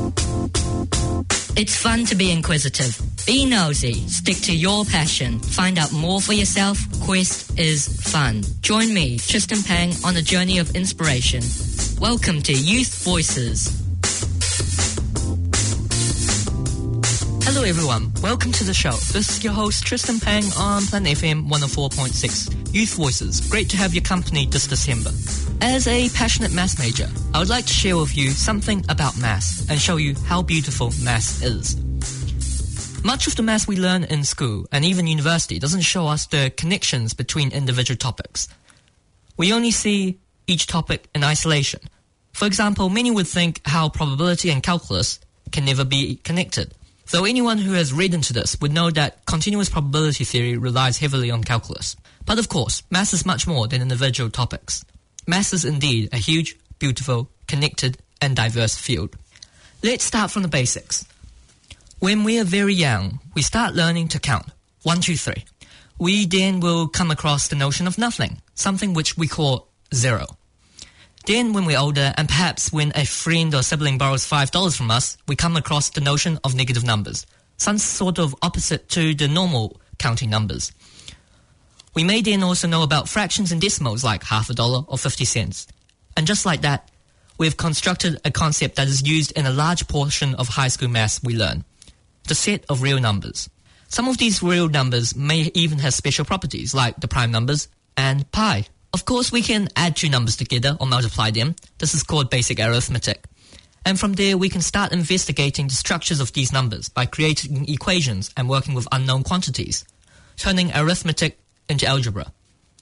It's fun to be inquisitive. Be nosy. Stick to your passion. Find out more for yourself. Quest is fun. Join me, Tristan Pang, on a journey of inspiration. Welcome to Youth Voices. Hello everyone, welcome to the show. This is your host Tristan Pang on Planet FM 104.6. Youth Voices, great to have your company this December. As a passionate maths major, I would like to share with you something about maths and show you how beautiful maths is. Much of the maths we learn in school and even university doesn't show us the connections between individual topics. We only see each topic in isolation. For example, many would think how probability and calculus can never be connected. Though anyone who has read into this would know that continuous probability theory relies heavily on calculus. But of course, maths is much more than individual topics. Maths is indeed a huge, beautiful, connected and diverse field. Let's start from the basics. When we are very young, we start learning to count. 1, 2, 3. We then will come across the notion of nothing, something which we call zero. Then when we're older, and perhaps when a friend or sibling borrows $5 from us, we come across the notion of negative numbers, some sort of opposite to the normal counting numbers. We may then also know about fractions and decimals like half a dollar or 50 cents. And just like that, we've constructed a concept that is used in a large portion of high school maths we learn, the set of real numbers. Some of these real numbers may even have special properties like the prime numbers and pi. Of course, we can add two numbers together or multiply them. This is called basic arithmetic. And from there, we can start investigating the structures of these numbers by creating equations and working with unknown quantities, turning arithmetic into algebra.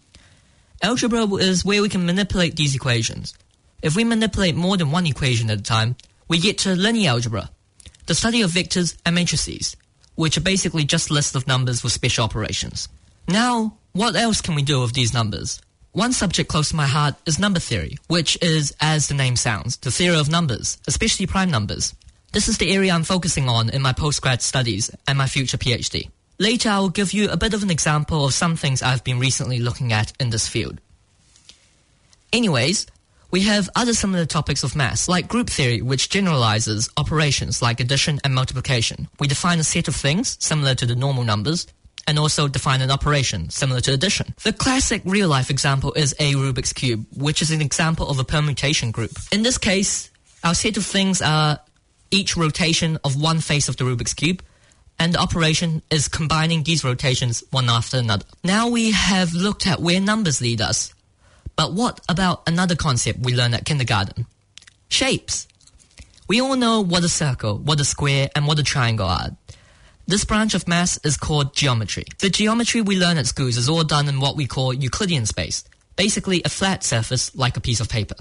Algebra is where we can manipulate these equations. If we manipulate more than one equation at a time, we get to linear algebra, the study of vectors and matrices, which are basically just lists of numbers with special operations. Now, what else can we do with these numbers? One subject close to my heart is number theory, which is, as the name sounds, the theory of numbers, especially prime numbers. This is the area I'm focusing on in my postgrad studies and my future PhD. Later, I will give you a bit of an example of some things I've been recently looking at in this field. Anyways, we have other similar topics of maths, like group theory, which generalizes operations like addition and multiplication. We define a set of things, similar to the normal numbers, and also define an operation, similar to addition. The classic real-life example is a Rubik's Cube, which is an example of a permutation group. In this case, our set of things are each rotation of one face of the Rubik's Cube, and the operation is combining these rotations one after another. Now we have looked at where numbers lead us, but what about another concept we learned at kindergarten? Shapes. We all know what a circle, what a square, and what a triangle are. This branch of maths is called geometry. The geometry we learn at schools is all done in what we call Euclidean space, basically a flat surface like a piece of paper.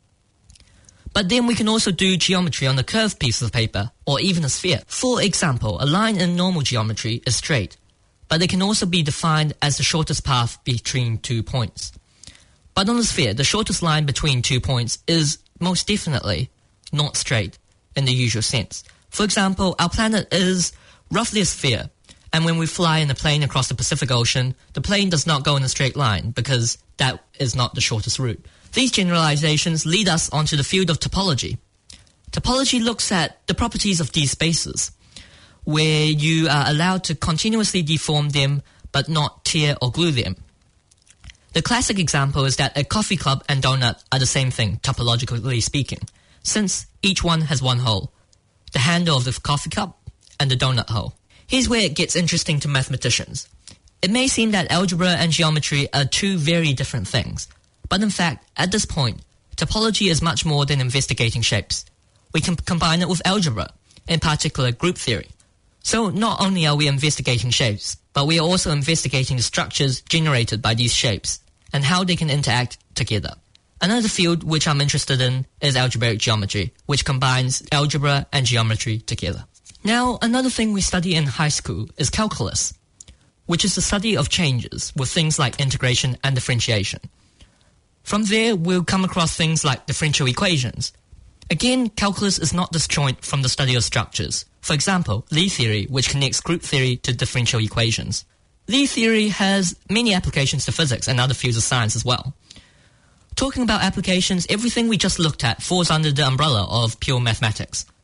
But then we can also do geometry on a curved piece of paper or even a sphere. For example, a line in normal geometry is straight, but it can also be defined as the shortest path between 2 points. But on a sphere, the shortest line between 2 points is most definitely not straight in the usual sense. For example, our planet is roughly a sphere, and when we fly in a plane across the Pacific Ocean, the plane does not go in a straight line because that is not the shortest route. These generalizations lead us onto the field of topology. Topology looks at the properties of these spaces, where you are allowed to continuously deform them but not tear or glue them. The classic example is that a coffee cup and donut are the same thing, topologically speaking, since each one has one hole, the handle of the coffee cup and the donut hole. Here's where it gets interesting to mathematicians. It may seem that algebra and geometry are two very different things, but in fact, at this point, topology is much more than investigating shapes. We can combine it with algebra, in particular group theory. So not only are we investigating shapes, but we are also investigating the structures generated by these shapes and how they can interact together. Another field which I'm interested in is algebraic geometry, which combines algebra and geometry together. Now, another thing we study in high school is calculus, which is the study of changes with things like integration and differentiation. From there, we'll come across things like differential equations. Again, calculus is not disjoint from the study of structures. For example, Lie theory, which connects group theory to differential equations. Lie theory has many applications to physics and other fields of science as well. Talking about applications, everything we just looked at falls under the umbrella of pure mathematics.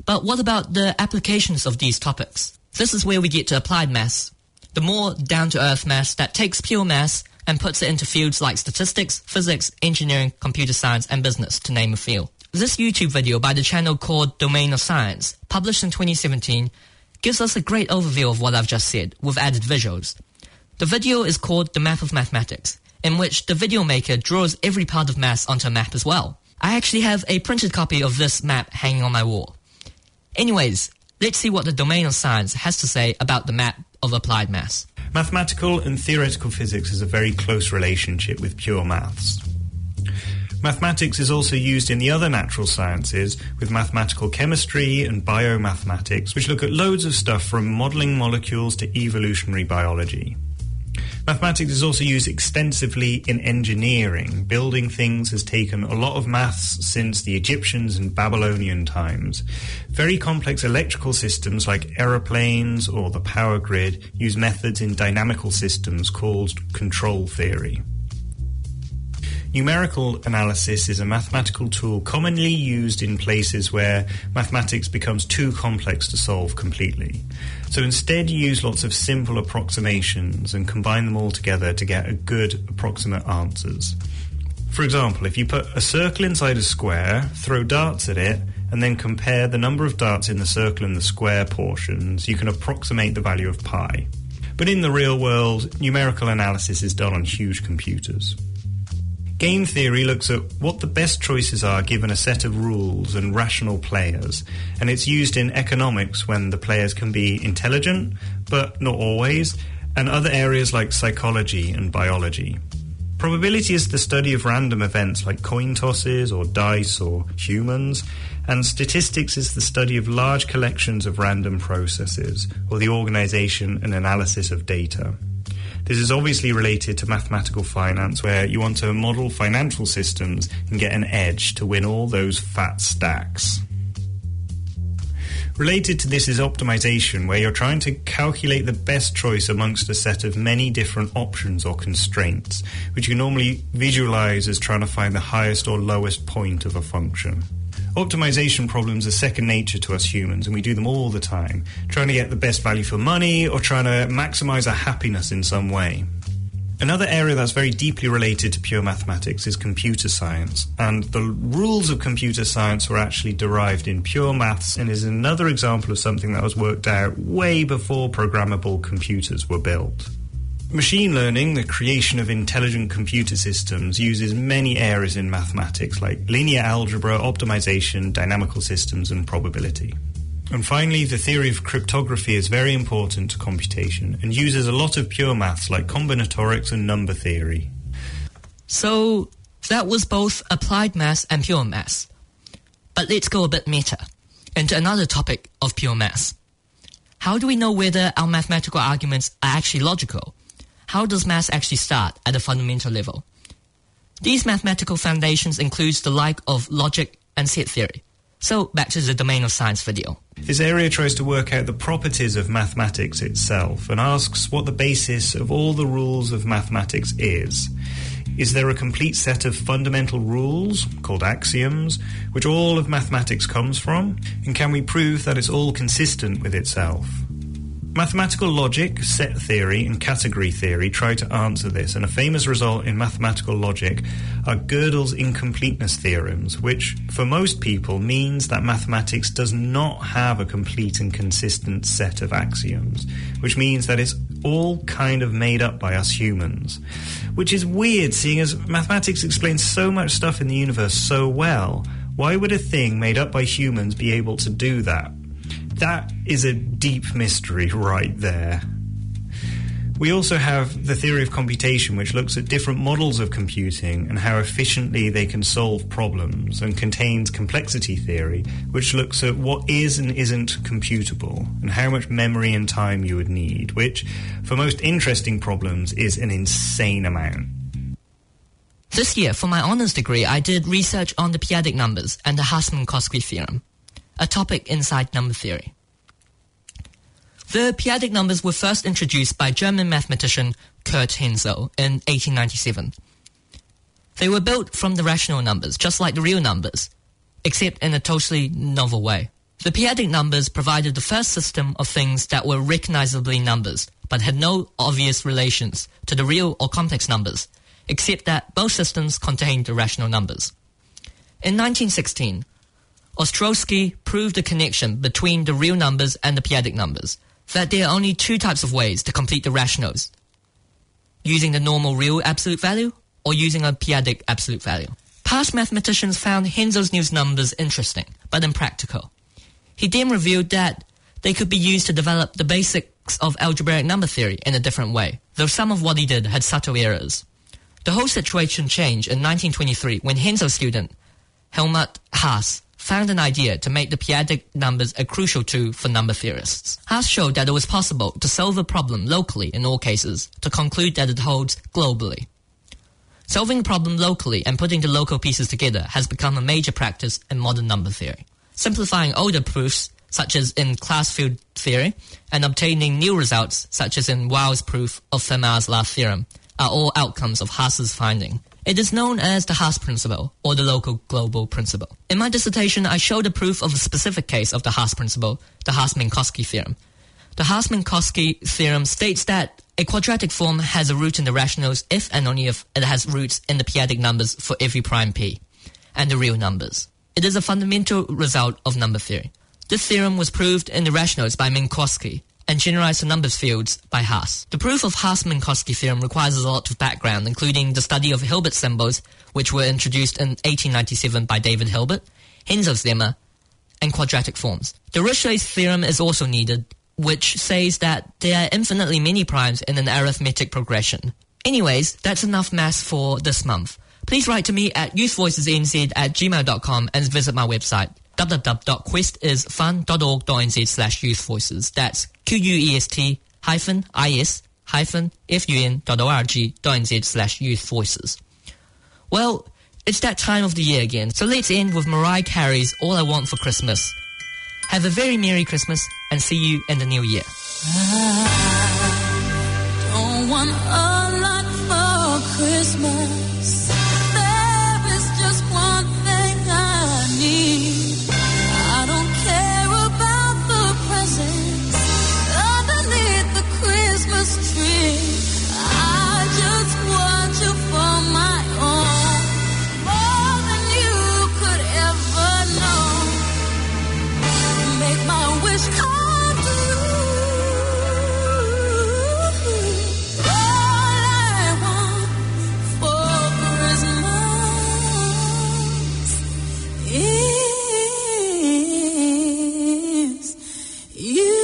But what about the applications of these topics? This is where we get to applied maths, the more down-to-earth maths that takes pure maths and puts it into fields like statistics, physics, engineering, computer science, and business, to name a few. This YouTube video by the channel called Domain of Science, published in 2017, gives us a great overview of what I've just said, with added visuals. The video is called The Map of Mathematics, in which the video maker draws every part of maths onto a map as well. I actually have a printed copy of this map hanging on my wall. Anyways, let's see what the Domain of Science has to say about the map of applied maths. Mathematical and theoretical physics has a very close relationship with pure maths. Mathematics is also used in the other natural sciences with mathematical chemistry and biomathematics, which look at loads of stuff from modelling molecules to evolutionary biology. Mathematics is also used extensively in engineering. Building things has taken a lot of maths since the Egyptians and Babylonian times. Very complex electrical systems like aeroplanes or the power grid use methods in dynamical systems called control theory. Numerical analysis is a mathematical tool commonly used in places where mathematics becomes too complex to solve completely. So instead you use lots of simple approximations and combine them all together to get a good approximate answers. For example, if you put a circle inside a square, throw darts at it, and then compare the number of darts in the circle and the square portions, you can approximate the value of pi. But in the real world, numerical analysis is done on huge computers. Game theory looks at what the best choices are given a set of rules and rational players, and it's used in economics when the players can be intelligent, but not always, and other areas like psychology and biology. Probability is the study of random events like coin tosses or dice or humans, and statistics is the study of large collections of random processes, or the organization and analysis of data. This is obviously related to mathematical finance, where you want to model financial systems and get an edge to win all those fat stacks. Related to this is optimization, where you're trying to calculate the best choice amongst a set of many different options or constraints, which you normally visualize as trying to find the highest or lowest point of a function. Optimization problems are second nature to us humans, and we do them all the time, trying to get the best value for money or trying to maximize our happiness in some way. Another area that's very deeply related to pure mathematics is computer science, and the rules of computer science were actually derived in pure maths and is another example of something that was worked out way before programmable computers were built. Machine learning, the creation of intelligent computer systems, uses many areas in mathematics like linear algebra, optimization, dynamical systems, and probability. And finally, the theory of cryptography is very important to computation and uses a lot of pure maths like combinatorics and number theory. So that was both applied maths and pure maths. But let's go a bit meta, into another topic of pure maths. How do we know whether our mathematical arguments are actually logical? How does maths actually start at a fundamental level? These mathematical foundations include the like of logic and set theory. So back to the Domain of Science video. This area tries to work out the properties of mathematics itself and asks what the basis of all the rules of mathematics is. Is there a complete set of fundamental rules, called axioms, which all of mathematics comes from? And can we prove that it's all consistent with itself? Mathematical logic, set theory, and category theory try to answer this, and a famous result in mathematical logic are Gödel's incompleteness theorems, which, for most people, means that mathematics does not have a complete and consistent set of axioms, which means that it's all kind of made up by us humans. Which is weird, seeing as mathematics explains so much stuff in the universe so well. Why would a thing made up by humans be able to do that? That is a deep mystery right there. We also have the theory of computation, which looks at different models of computing and how efficiently they can solve problems, and contains complexity theory, which looks at what is and isn't computable and how much memory and time you would need, which, for most interesting problems, is an insane amount. This year, for my honours degree, I did research on the p-adic numbers and the Hussman-Koski theorem, a topic inside number theory. The p-adic numbers were first introduced by German mathematician Kurt Hensel in 1897. They were built from the rational numbers, just like the real numbers, except in a totally novel way. The p-adic numbers provided the first system of things that were recognizably numbers, but had no obvious relations to the real or complex numbers, except that both systems contained irrational numbers. In 1916, Ostrowski proved the connection between the real numbers and the p-adic numbers, that there are only two types of ways to complete the rationals, using the normal real absolute value or using a p-adic absolute value. Past mathematicians found Hensel's new numbers interesting, but impractical. He then revealed that they could be used to develop the basics of algebraic number theory in a different way, though some of what he did had subtle errors. The whole situation changed in 1923 when Hensel's student, Helmut Haas, found an idea to make the p-adic numbers a crucial tool for number theorists. Haas showed that it was possible to solve a problem locally in all cases, to conclude that it holds globally. Solving a problem locally and putting the local pieces together has become a major practice in modern number theory. Simplifying older proofs, such as in class field theory, and obtaining new results, such as in Weyl's proof of Fermat's last theorem, are all outcomes of Haas's finding. It is known as the Haas principle, or the local global principle. In my dissertation, I showed a proof of a specific case of the Haas principle, the Haas-Minkowski theorem. The Haas-Minkowski theorem states that a quadratic form has a root in the rationals if and only if it has roots in the p-adic numbers for every prime p, and the real numbers. It is a fundamental result of number theory. This theorem was proved in the rationals by Minkowski and generalized to numbers fields by Haas. The proof of Haas-Minkowski theorem requires a lot of background, including the study of Hilbert symbols, which were introduced in 1897 by David Hilbert, Hensel's lemma, and quadratic forms. The Dirichlet's theorem is also needed, which says that there are infinitely many primes in an arithmetic progression. Anyways, that's enough maths for this month. Please write to me at youthvoicesnz@gmail.com and visit my website, www.questIsfun.org.nz/youthvoices. That's quest-is-fun.org.nz/youthvoices. Well, it's that time of the year again, so let's end with Mariah Carey's All I Want for Christmas. Have a very Merry Christmas and see you in the new year. I don't want a lot for Christmas. There is just one thing I need. I don't care about the presents underneath the Christmas tree. I just want you for my own, more than you could ever know. Make my wish come true. All I want for Christmas is you.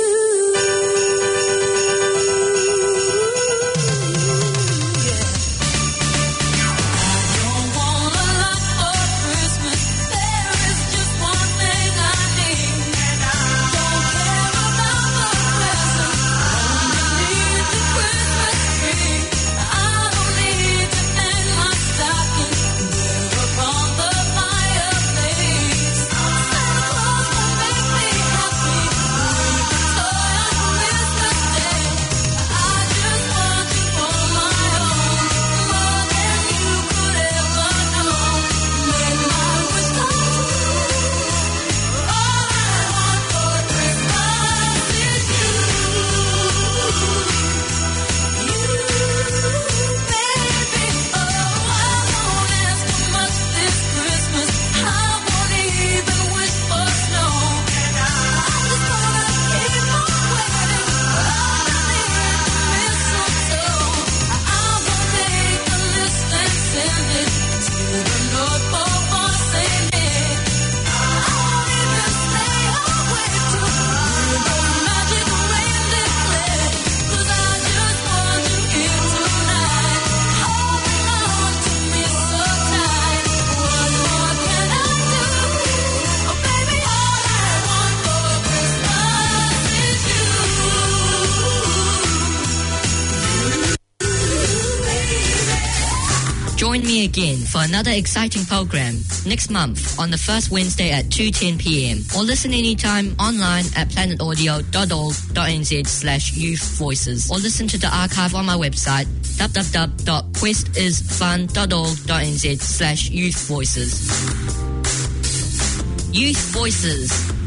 Join me again for another exciting program next month on the first Wednesday at 2:10 p.m. or listen anytime online at planetaudio.org.nz/youthvoices or listen to the archive on my website www.questisfun.org.nz/youthvoices. Youth Voices.